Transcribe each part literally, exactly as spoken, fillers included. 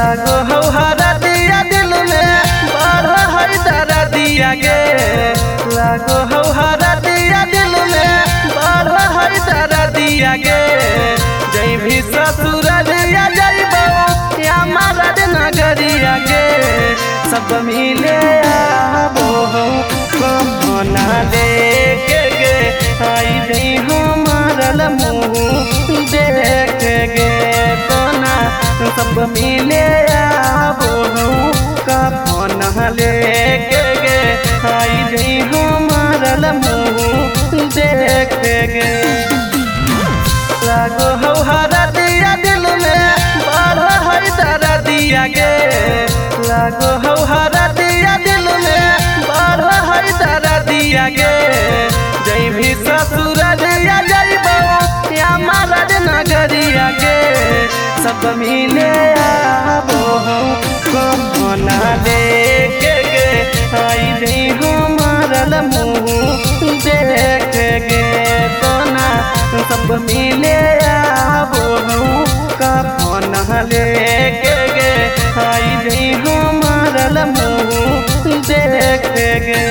लागो हो हरा दिया दिल में बढ़ है दरा दिया गे। लागो हो हरा दिया दिल में बढ़ है दरा दिया गे। जय भी ससुरलिया जइबो या मरद नगरिया गे। सब मिले आबो कहना देखे गे। आई जई हमारल मुँह देख गे कोना। सब मिले आबो कहना लेके गे। आई जई हमारल मुँह देख गे। लागो हो हरा दिया दिल में बढ़ है दरा दिया गे। लागो हो हरा दिया दिल में बढ़ है दरा दिया गे। जय भी ससुरलिया जइबो या मरद नगरिया गे। सब मिले आबो कहना लेके गे। आई जई हमारल मुँह देख गे कोना। सब मिले आबो कहना लेके गे। आई जई हमारल मुँह देख गे।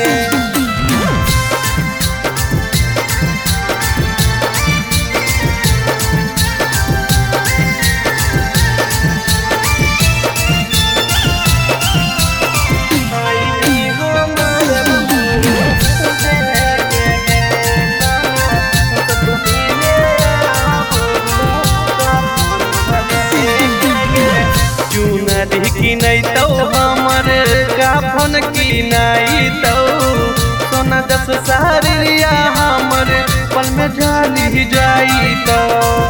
की नहीं तो हमर काफन की नहीं तो। सोना दस सारिया हमर पल में जाली जाई तो।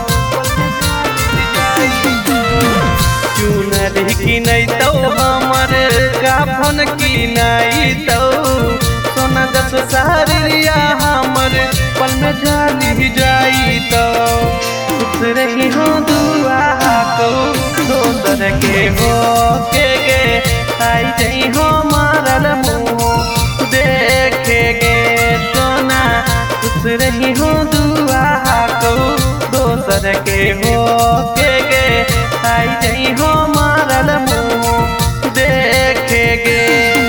चुनरी की नहीं तो हमर काफन की नहीं तो। सोना दस सारिया हमर पल में जाली जाई तो। खुश रही हो दुआ को दोसर के हो के गे। आई जई हमारल मुँह देखे गे सोना। खुश रही हो दुआ को दोसर के हो के गे। आई जई हमारल मुँह देखे गे।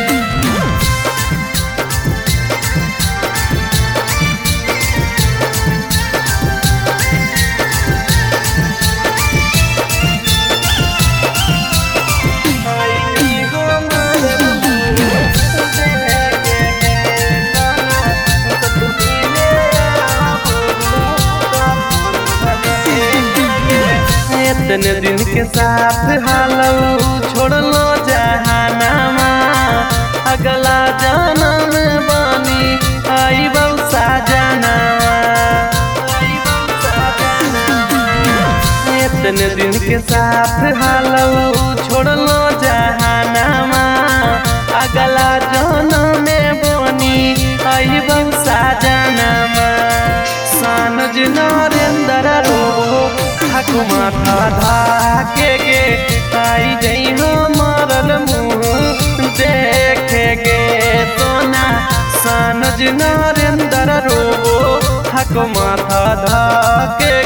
इतने दिन के साथ हालौ छोड़लो जहानामा। अगला जन्म बानी आई बौसा जनामा। इतने दिन के साथ हालौ छोड़लो जहानामा। अगला जन्म बानी आई बौसा जनामा। सानज नरेंद्र रो हकु माथा धाके गे। आई जई हमारल मुँह देखे गे सोना। सानज नरेंद्र रो हकु माथा धाके